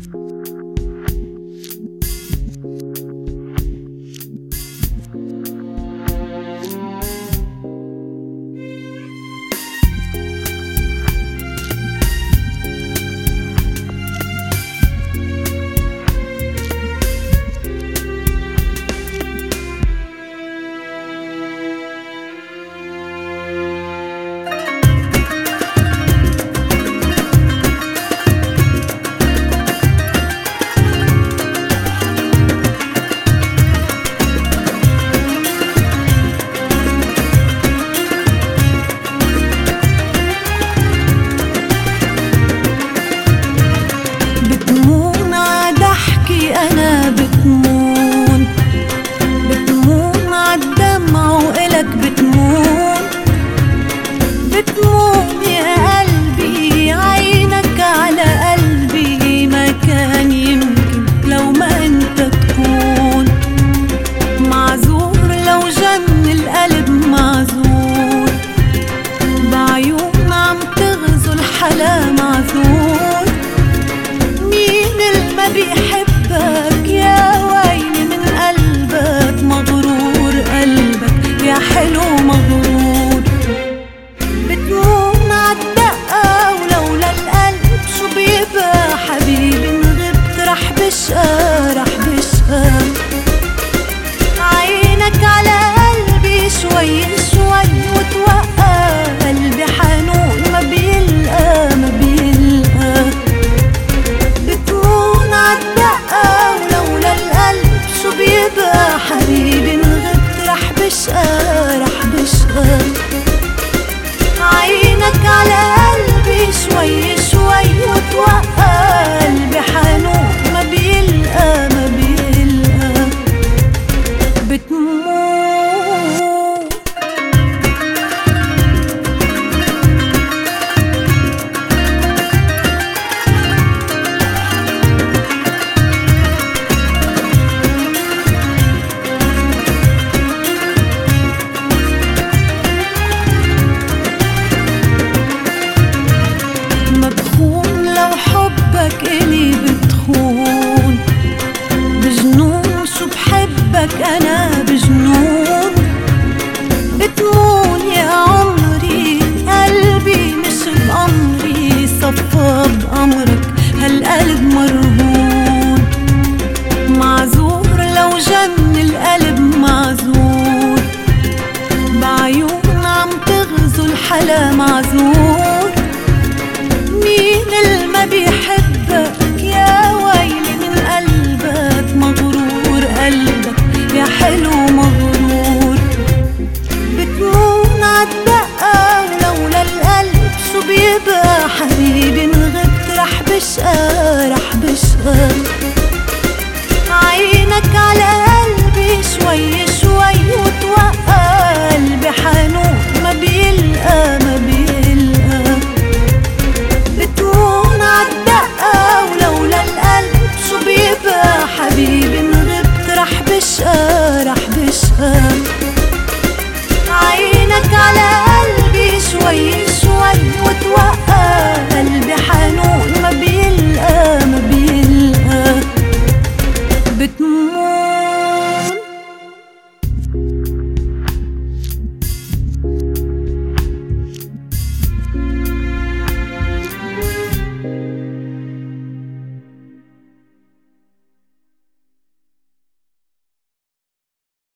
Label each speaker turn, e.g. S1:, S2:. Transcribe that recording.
S1: أنا بتمون عالدمع وإلك بتمون يا قلبي، عينك على قلبي ما كان يمكن لو ما انت تكون معذور، لو جن القلب معذور، بعيون عم تغزو الحلا معذور. مين اللي ما بيحبك يا ويلي من قلبك مغرور، قلبك يا حلو مغرور. بتمون عالدقة ولولا القلب شو بيبقى حبيبي، إن غبت رح بشقى عينك على قلبي شوي شوي وتوقع، قلبي حنون ما بيلقى بتمون عالدقة ولولا القلب شو بيبقى حبيبي، إن غبت رح بشقى عينك على قلبي شوي شوي وتوقع، قلبي حنون ما بيلقى بتمون. مدخون لو حبك إلي بتخون، بجنون شو بحبك أنا بجنون. بتمون يا عمري قلبي مش بأمري، صفى بأمرك هالقلب مرهون. معذور لو جن القلب معذور، بعيون عم تغزو الحلا معذور. مين اللي ما بيحبك يا ويلي من قلبك مغرور، قلبك يا حلو مغرور. بتمون عالدقة ولولا القلب شو بيبقى حبيبي، إن غبت رح بشقى عينك على قلبي شوي